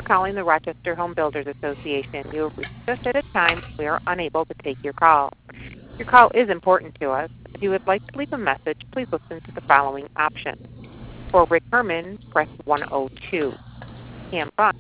calling the Rochester Home Builders Association. You have reached us at a time we are unable to take your call. Your call is important to us. If you would like to leave a message, please listen to the following options. For Rick Herman, press 102. Cam Fun.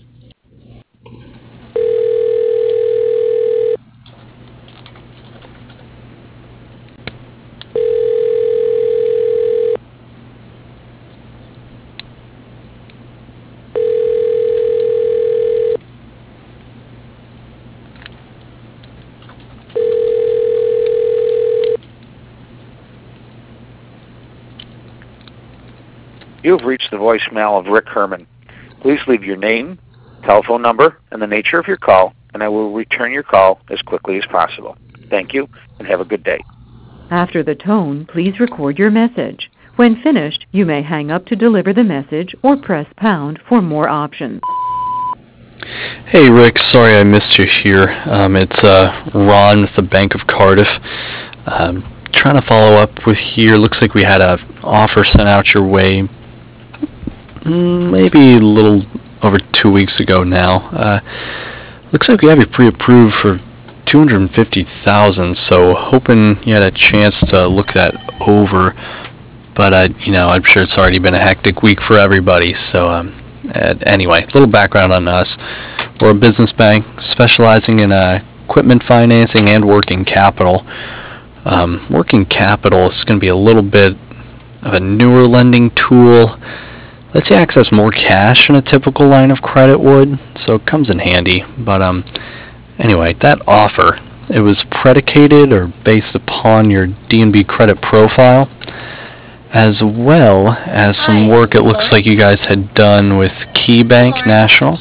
You have reached the voicemail of Rick Herman. Please leave your name, telephone number, and the nature of your call, and I will return your call as quickly as possible. Thank you, and have a good day. After the tone, please record your message. When finished, you may hang up to deliver the message or press pound for more options. Hey Rick, sorry I missed you here. It's Ron with the Bank of Cardiff. Trying to follow up with here. Looks like we had an offer sent out your way maybe a little over 2 weeks ago now. Looks like we have you pre-approved for $250,000, so hoping you had a chance to look that over. But I'm sure it's already been a hectic week for everybody. So anyway, a little background on us. We're a business bank specializing in equipment financing and working capital. Working capital is going to be a little bit of a newer lending tool. Lets you access more cash than a typical line of credit would, so it comes in handy. But anyway, that offer, it was predicated or based upon your D&B credit profile, as well as some work it looks like you guys had done with KeyBank National.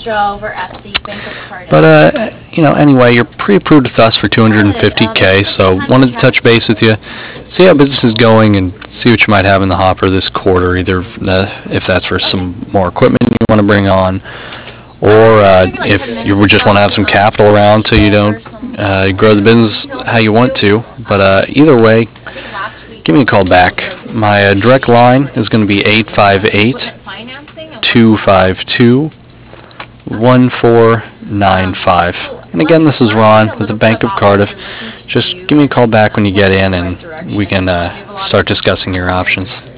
But anyway, you're pre-approved with us for $250K, so wanted to touch base with you, see how business is going, and see what you might have in the hopper this quarter, either if that's for some more equipment you want to bring on, or if you just want to have some capital around so you don't grow the business how you want to. But either way, give me a call back. My direct line is going to be 858-252-1495. And again, this is Ron with the Bank of Cardiff. Just give me a call back when you get in, and we can start discussing your options.